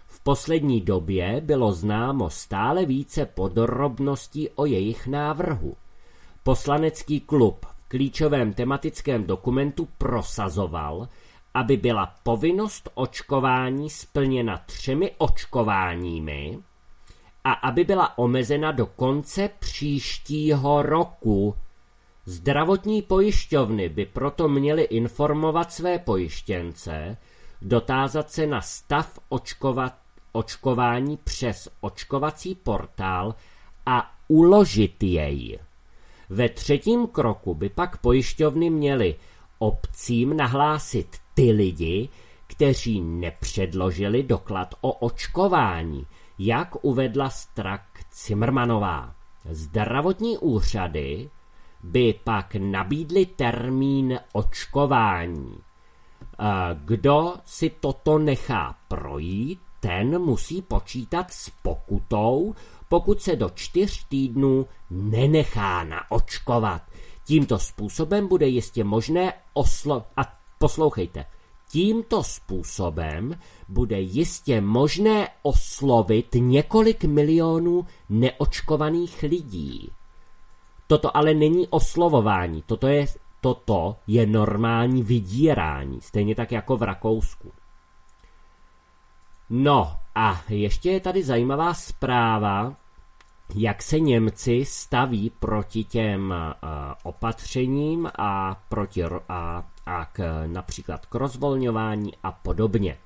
V poslední době bylo známo stále více podrobností o jejich návrhu. Poslanecký klub v klíčovém tematickém dokumentu prosazoval, aby byla povinnost očkování splněna třemi očkováními a aby byla omezena do konce příštího roku. Zdravotní pojišťovny by proto měly informovat své pojištěnce, dotázat se na stav očkova, očkování přes očkovací portál a uložit jej. Ve třetím kroku by pak pojišťovny měly obcím nahlásit ty lidi, kteří nepředložili doklad o očkování, jak uvedla Strak Cimrmanová. Zdravotní úřady by pak nabídly termín očkování. Kdo si toto nechá projít, ten musí počítat s pokutou, pokud se do čtyř týdnů nenechá naočkovat. Tímto způsobem bude jistě možné oslo... A poslouchejte, tímto způsobem bude jistě možné oslovit několik milionů neočkovaných lidí. Toto ale není oslovování, toto je, toto je normální vydírání, stejně tak jako v Rakousku. No a ještě je tady zajímavá zpráva, jak se Němci staví proti těm uh, opatřením a, proti, a, a k, například k rozvolňování a podobně.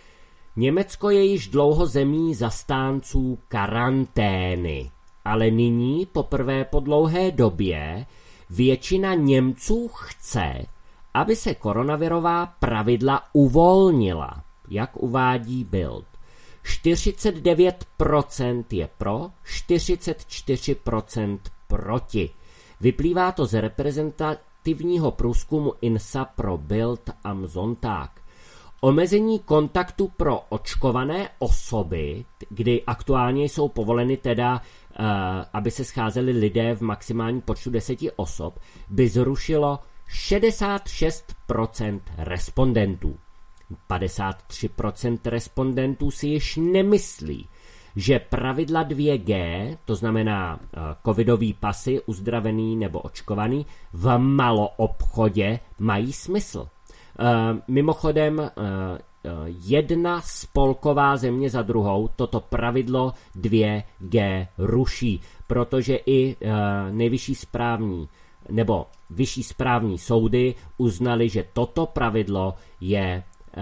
Německo je již dlouho zemí zastánců karantény, ale nyní poprvé po dlouhé době většina Němců chce, aby se koronavirová pravidla uvolnila, jak uvádí Bild. čtyřicet devět procent je pro, čtyřicet čtyři procent proti. Vyplývá to z reprezentativního průzkumu I N S A pro Bild am Sonntag. Omezení kontaktu pro očkované osoby, kdy aktuálně jsou povoleny teda, uh, aby se scházeli lidé v maximálním počtu deseti osob, by zrušilo šedesát šest procent respondentů. padesát tři procent respondentů si již nemyslí, že pravidla dvě G, to znamená uh, covidový pasy, uzdravený nebo očkovaný, v maloobchodě mají smysl. Uh, mimochodem, uh, uh, jedna spolková země za druhou toto pravidlo dvě G ruší, protože i uh, nejvyšší správní nebo vyšší správní soudy uznali, že toto pravidlo je, uh,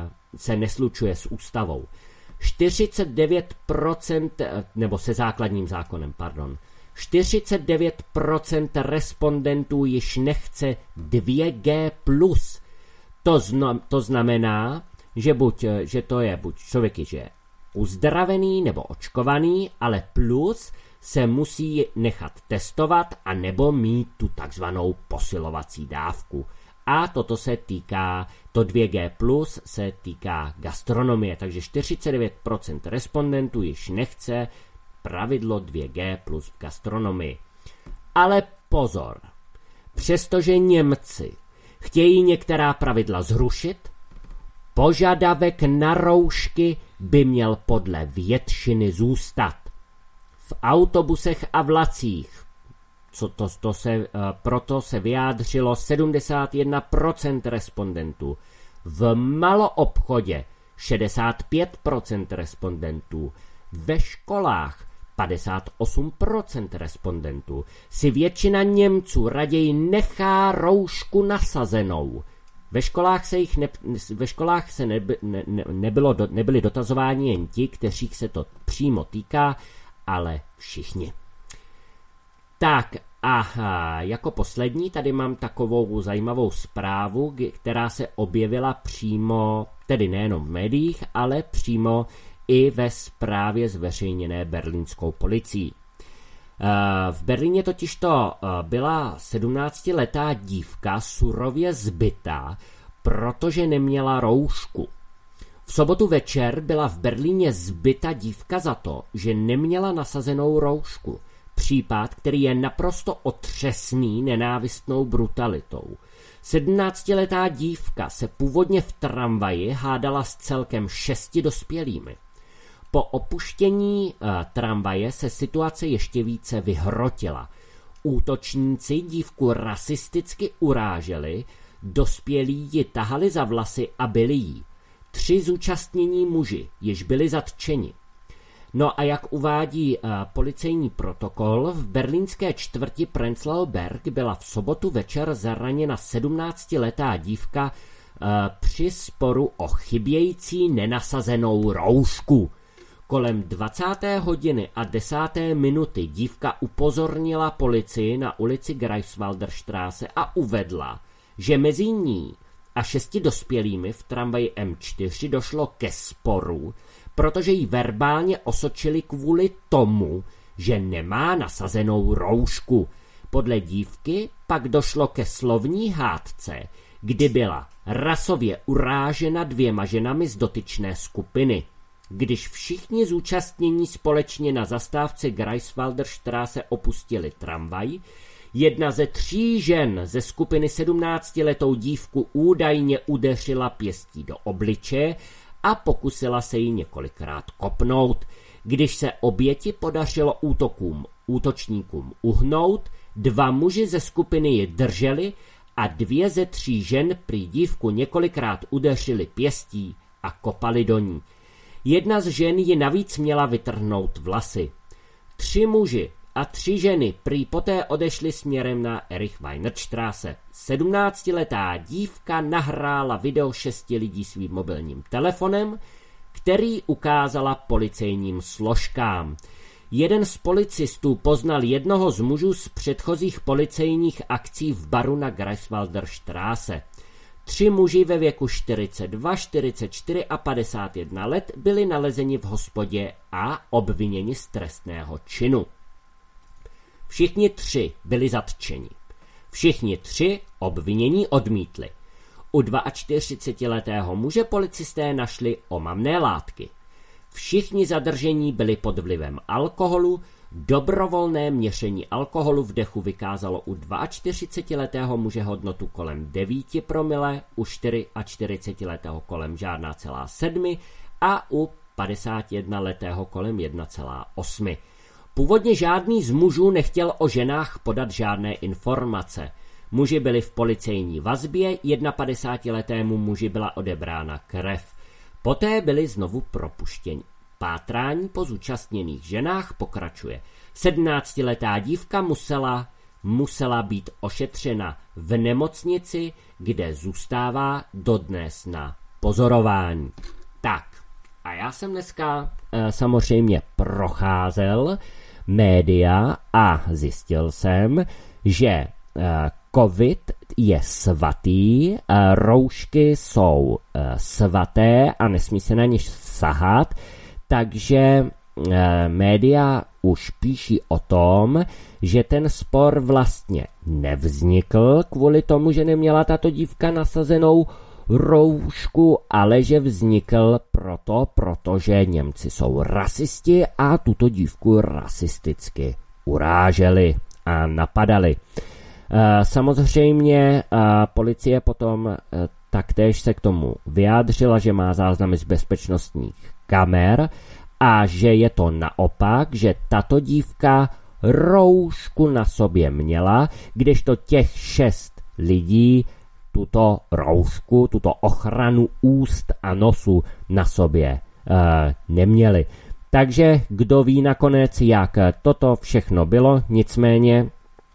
se neslučuje s ústavou. čtyřicet devět procent, nebo se základním zákonem, pardon, čtyřicet devět procent respondentů již nechce dvě G plus. To, zno, to znamená, že, buď, že to je buď člověk, že je uzdravený nebo očkovaný, ale plus se musí nechat testovat a nebo mít tu takzvanou posilovací dávku. A toto se týká, to dvě G plus se týká gastronomie, takže čtyřicet devět procent respondentů již nechce pravidlo dvě G plus v gastronomii. Ale pozor, přestože Němci chtějí některá pravidla zrušit, požadavek na roušky by měl podle většiny zůstat. V autobusech a vlacích, co to, to se, proto se vyjádřilo sedmdesát jedna procent respondentů, v maloobchodě šedesát pět procent respondentů, ve školách padesát osm procent respondentů si většina Němců raději nechá roušku nasazenou. Ve školách se, jich ne, ve školách se neby, ne, ne, nebylo, nebyli dotazováni jen ti, kteřích se to přímo týká, ale všichni. Tak a jako poslední tady mám takovou zajímavou zprávu, která se objevila přímo, tedy nejenom v médiích, ale přímo i ve zprávě zveřejněné berlínskou policií. V Berlíně totižto byla sedmnáctiletá dívka surově zbitá, protože neměla roušku. V sobotu večer byla v Berlíně zbita dívka za to, že neměla nasazenou roušku. Případ, který je naprosto otřesný nenávistnou brutalitou. sedmnáctiletá dívka se původně v tramvaji hádala s celkem šesti dospělými. Po opuštění uh, tramvaje se situace ještě více vyhrotila. Útočníci dívku rasisticky uráželi, dospělí ji tahali za vlasy a byli jí. Tři zúčastnění muži již byli zatčeni. No a jak uvádí uh, policejní protokol, v berlínské čtvrti Prenzlauer Berg byla v sobotu večer zraněna sedmnáctiletá dívka uh, při sporu o chybějící nenasazenou roušku. Kolem dvacáté hodiny a desáté minuty dívka upozornila policii na ulici Greifswalder Straße a uvedla, že mezi ní a šesti dospělými v tramvaji M čtyři došlo ke sporu, protože ji verbálně osočili kvůli tomu, že nemá nasazenou roušku. Podle dívky pak došlo ke slovní hádce, kdy byla rasově urážena dvěma ženami z dotyčné skupiny. Když všichni zúčastnění společně na zastávce Greifswalder Straße opustili tramvaj, jedna ze tří žen ze skupiny sedmnáctiletou dívku údajně udeřila pěstí do obličeje a pokusila se ji několikrát kopnout. Když se oběti podařilo útokům útočníkům uhnout, dva muži ze skupiny ji drželi a dvě ze tří žen prý dívku několikrát udeřili pěstí a kopali do ní. Jedna z žen ji navíc měla vytrhnout vlasy. Tři muži a tři ženy prý poté odešli směrem na Erich-Weinert-Straße. Sedmnáctiletá dívka nahrála video šesti lidí svým mobilním telefonem, který ukázala policejním složkám. Jeden z policistů poznal jednoho z mužů z předchozích policejních akcí v baru na Greifswalder Straße. Tři muži ve věku čtyřicet dva, čtyřicet čtyři a padesát jedna let byli nalezeni v hospodě a obviněni z trestného činu. Všichni tři byli zatčeni. Všichni tři obvinění odmítli. U čtyřicetiletého muže policisté našli omamné látky. Všichni zadržení byli pod vlivem alkoholu, dobrovolné měření alkoholu v dechu vykázalo u čtyřicetiletého muže hodnotu kolem devět promile, u čtyřicetičtyřletého kolem žádná celá sedmi a u padesátijednoletého kolem jedna celá osm. Původně žádný z mužů nechtěl o ženách podat žádné informace. Muži byli v policejní vazbě, padesátijednoletému muži byla odebrána krev. Poté byli znovu propuštěni. Pátrání po zúčastněných ženách pokračuje. sedmnáctiletá dívka musela, musela být ošetřena v nemocnici, kde zůstává dodnes na pozorování. Tak, a já jsem dneska e, samozřejmě procházel média a zjistil jsem, že e, covid je svatý, e, roušky jsou e, svaté a nesmí se na ně sahat, takže e, média už píší o tom, že ten spor vlastně nevznikl kvůli tomu, že neměla tato dívka nasazenou roušku, ale že vznikl proto, protože Němci jsou rasisti a tuto dívku rasisticky uráželi a napadali. E, samozřejmě e, policie potom e, taktéž se k tomu vyjádřila, že má záznamy z bezpečnostních kamer a že je to naopak, že tato dívka roušku na sobě měla, kdežto těch šest lidí tuto roušku, tuto ochranu úst a nosu na sobě e, neměli. Takže kdo ví nakonec, jak toto všechno bylo, nicméně,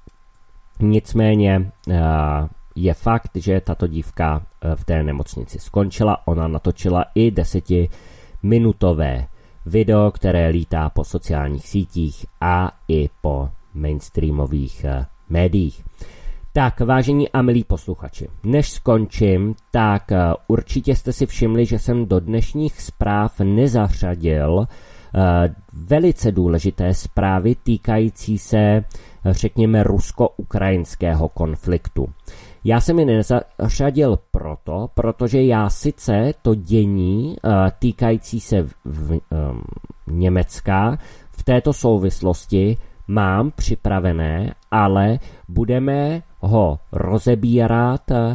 nicméně e, je fakt, že tato dívka v té nemocnici skončila. Ona natočila i desetiminutové video, které lítá po sociálních sítích a i po mainstreamových e, médiích. Tak, vážení a milí posluchači, než skončím, tak určitě jste si všimli, že jsem do dnešních zpráv nezařadil uh, velice důležité zprávy týkající se, řekněme, rusko-ukrajinského konfliktu. Já jsem je nezařadil proto, protože já sice to dění uh, týkající se v, v, um, Německa v této souvislosti mám připravené, ale budeme ho rozebírat uh,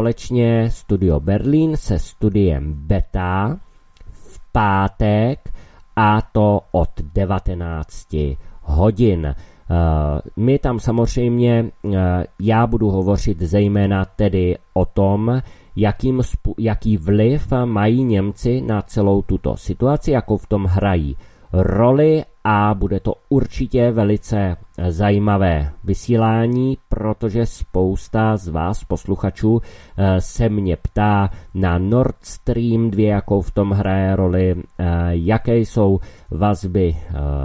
společně Studio Berlín se studiem Beta v pátek a to od devatenácti hodin. My tam samozřejmě, já budu hovořit zejména tedy o tom, jakým, jaký vliv mají Němci na celou tuto situaci, jakou v tom hrají roli, a bude to určitě velice zajímavé vysílání, protože spousta z vás posluchačů se mě ptá na Nord Stream dva, jakou v tom hraje roli, jaké jsou vazby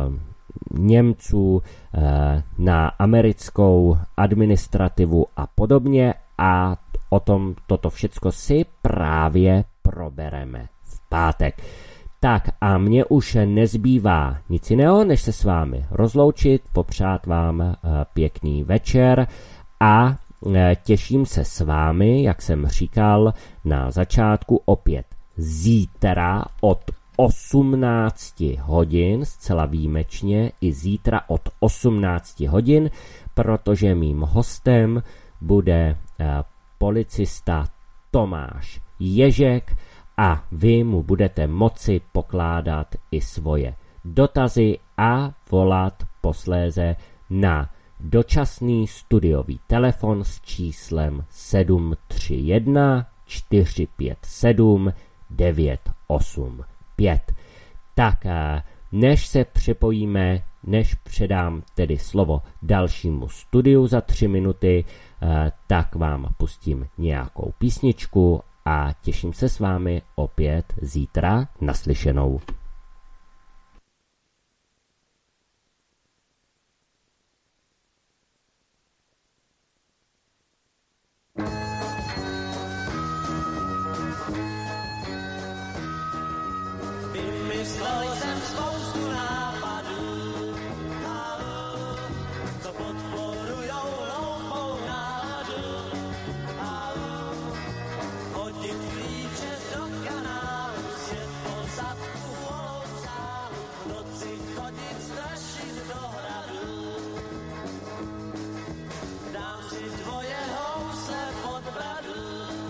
Němců na americkou administrativu a podobně, a o tom toto všecko si právě probereme v pátek. Tak a mně už nezbývá nic jiného, než se s vámi rozloučit, popřát vám pěkný večer a těším se s vámi, jak jsem říkal na začátku, opět zítra od osmnácti hodin, zcela výjimečně i zítra od osmnácti hodin, protože mým hostem bude policista Tomáš Ježek a vy mu budete moci pokládat i svoje dotazy a volat posléze na dočasný studiový telefon s číslem sedm tři jedna čtyři pět sedm devět osm pět. Tak než se připojíme, než předám tedy slovo dalšímu studiu za tři minuty, tak vám pustím nějakou písničku a těším se s vámi opět zítra naslyšenou. Vymyslel jsem spoustu nápadů, co podporujou hloupou náladu. Hodit klíče do kanálu, svět po zadku, holou v sálu, v noci chodit strašit do hradu. Dám si dvoje housle pod bradu,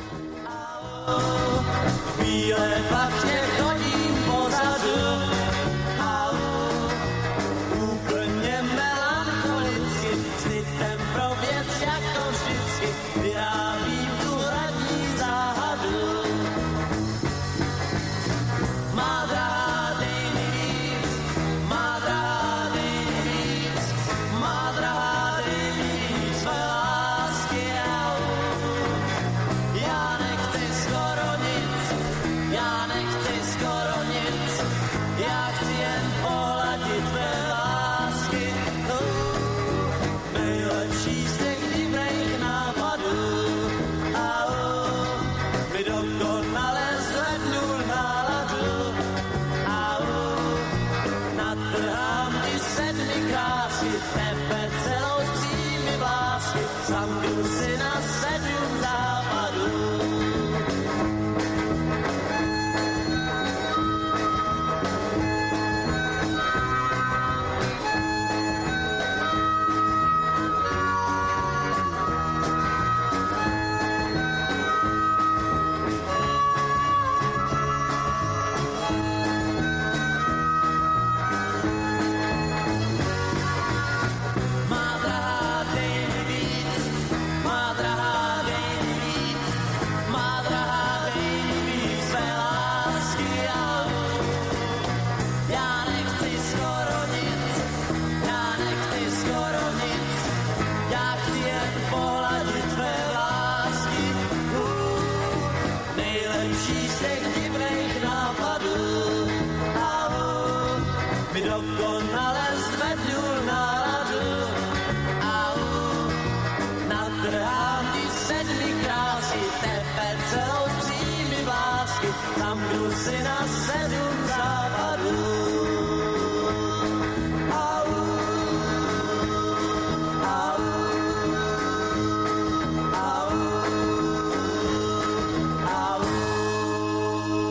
v bílé patě chodím pozadu, úplně melancholicky, cítem pro věc jako vždycky, vyrábím tu hradní záhadu. Má drahá, dej mi víc, má drahá, dej mi víc, má drahá, dej mi víc své lásky, já nechci skoro nic, já nechci skoro nic, já chci jen pohladit tvé lásky. Uh, nejlepší z těch divných nápadů, a uh, mi dokonale zvednul náladu, a uh, natrhám ti sedmi krásy, tebe celou s tvými vlásky, zamknu si na sedm západů. Má drahá, dej mi víc, má drahá, dej mi víc, má drahá, dej mi víc své lásky, já, já nechci skoro nic, já nechci skoro nic, já chci jen pohladit tvé lásky. Uh, nejlepší z těch divných nápadů, a uh, mi dokonale